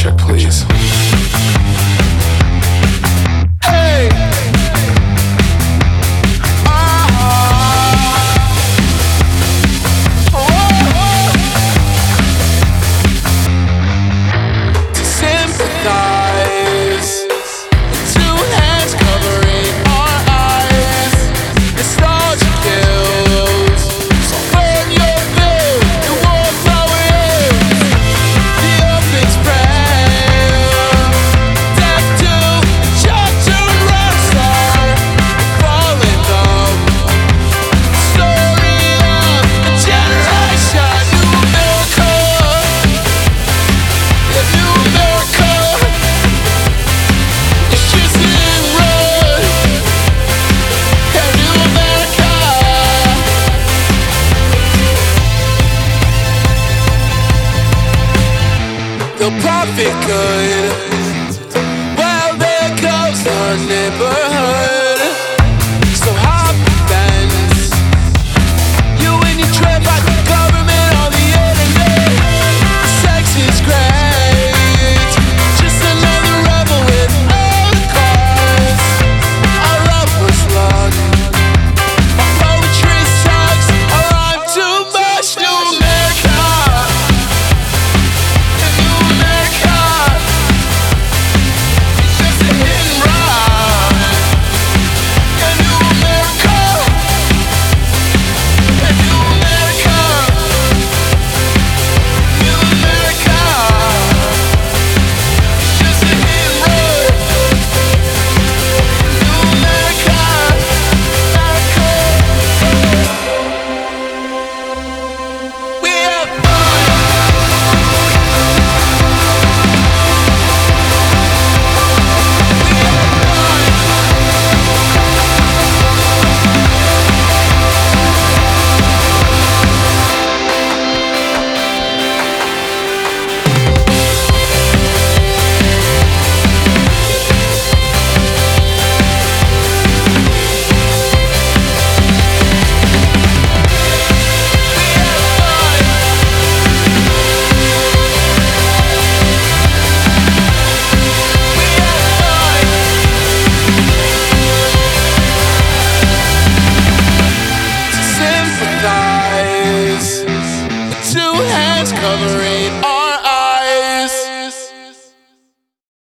check, please. Hey! To sympathize, two hands covering our eyes. Nostalgia kills, so burn your bill. It won't blow it. The open's prayer, death to judge a rock star, falling numb. Story of a generation, new America, yeah, new America. It's just in run, yeah, new America. They'll profit good.